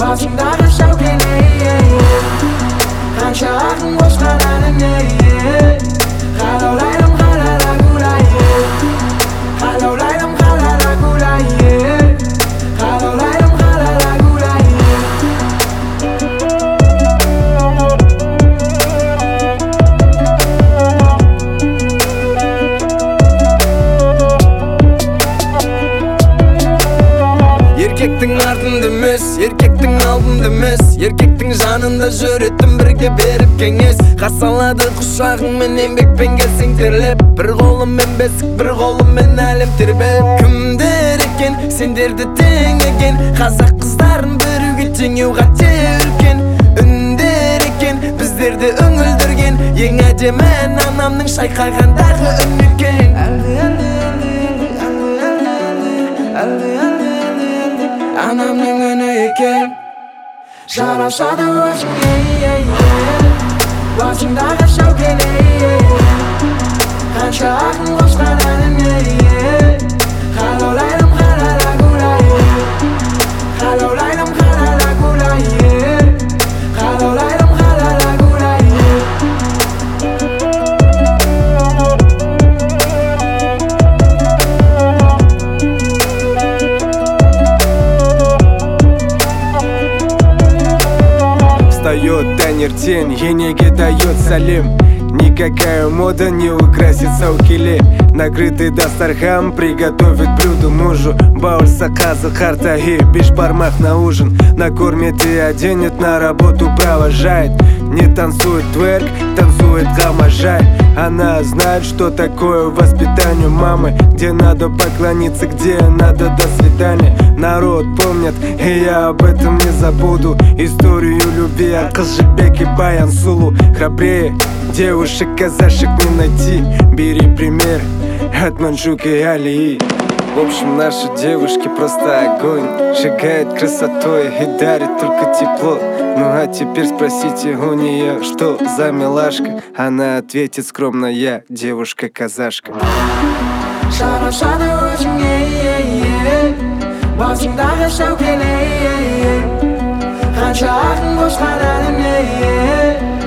басыңдағы шәукеле қанша ақын қосқан әніне қалаулайдым қалада гулайе қалаулайдым қалада гулайе қалаулайдым қалада гулайе еркектің артында емес, еркектің алдында емес, еркектің жанында жүретін бірге беріп кеңес. Қасалады құшағыңмен еңбекпен келсең терлеп, бір қолыммен бесік, бір қолыммен әлем тербеп. Кімдер екен сендерді теңеген, қазақ қыздарын біруге теңеу қате үлкен. Үндер екен біздерді үңілдірген, ең әдемі анамның шайқағандағы үн екен. Анамның үні екен, жарасады өзіңе басыңдағы шәукеле қанша ақын қосқан әніне қалаулайдым қалада гулайе қалаулайдым қалада гулайе қалаулайдым қалада гулайе Встает таңертең, енеге дает сәлем. Никакая мода не украсит саукеле. Накрытый дастархан приготовит блюдо мужу. Бауырса қазы қартайы, бешбармақ на ужин. Накормит и оденет, на работу провожает. Не танцует тверк, танцует гамажай. Она знает, что такое воспитание мамы, где надо поклониться, где надо до свидания. Народ помнит, и я об этом не забуду. Историю любви от Кызжыбек и Баян Сулу. Храбрее девушек казашек не найти. Бери пример от Манжука и Алии. В общем, наши девушки просто огонь. Сжигает красотой и дарит только тепло. Ну а теперь спросите у нее, что за милашка. Она ответит скромно: я девушка-казашка. Жарасады өзіңе басыңдағы шәукеле қанша ақын қосқан әніне